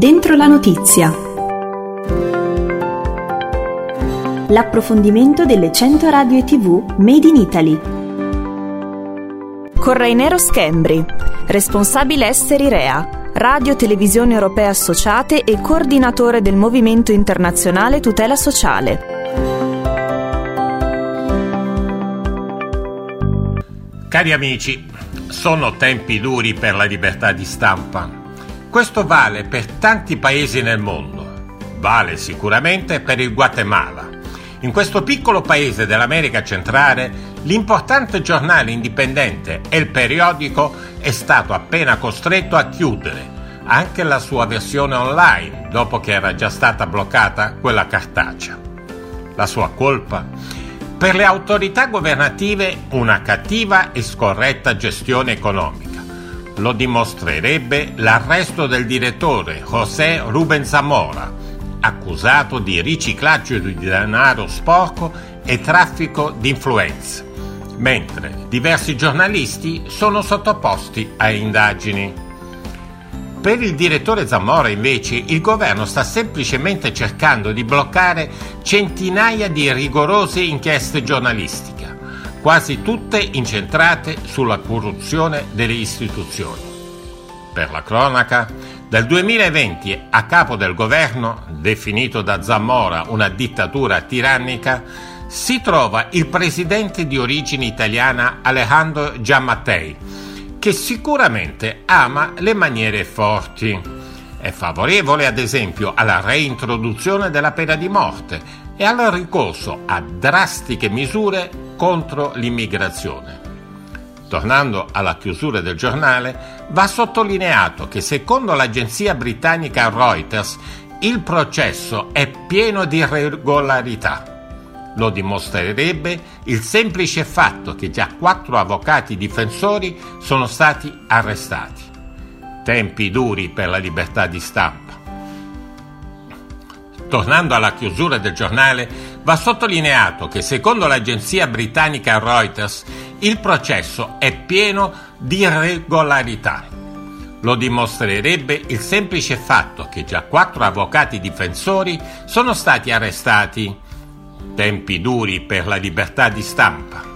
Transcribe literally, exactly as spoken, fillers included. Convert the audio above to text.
Dentro la notizia. L'approfondimento delle cento radio e tivù Made in Italy. Con Rainero Schembri, responsabile esteri R E A, Radio Televisioni Europee Associate e coordinatore del Movimento Internazionale Tutela Sociale. Cari amici, sono tempi duri per la libertà di stampa. Questo vale per tanti paesi nel mondo. Vale sicuramente per il Guatemala. In questo piccolo paese dell'America centrale, l'importante giornale indipendente El Periódico è stato appena costretto a chiudere anche la sua versione online, dopo che era già stata bloccata quella cartacea. La sua colpa? Per le autorità governative una cattiva e scorretta gestione economica. Lo dimostrerebbe l'arresto del direttore José Rubén Zamora, accusato di riciclaggio di denaro sporco e traffico di influenze, mentre diversi giornalisti sono sottoposti a indagini. Per il direttore Zamora, invece, il governo sta semplicemente cercando di bloccare centinaia di rigorose inchieste giornalistiche, quasi tutte incentrate sulla corruzione delle istituzioni. Per la cronaca, dal duemilaventi a capo del governo, definito da Zamora una dittatura tirannica, si trova il presidente di origine italiana Alejandro Giammattei, che sicuramente ama le maniere forti. È favorevole, ad esempio, alla reintroduzione della pena di morte e al ricorso a drastiche misure contro l'immigrazione. Tornando alla chiusura del giornale, va sottolineato che secondo l'agenzia britannica Reuters il processo è pieno di irregolarità. Lo dimostrerebbe il semplice fatto che già quattro avvocati difensori sono stati arrestati. Tempi duri per la libertà di stampa. Tornando alla chiusura del giornale, va sottolineato che secondo l'agenzia britannica Reuters il processo è pieno di irregolarità. Lo dimostrerebbe il semplice fatto che già quattro avvocati difensori sono stati arrestati. Tempi duri per la libertà di stampa.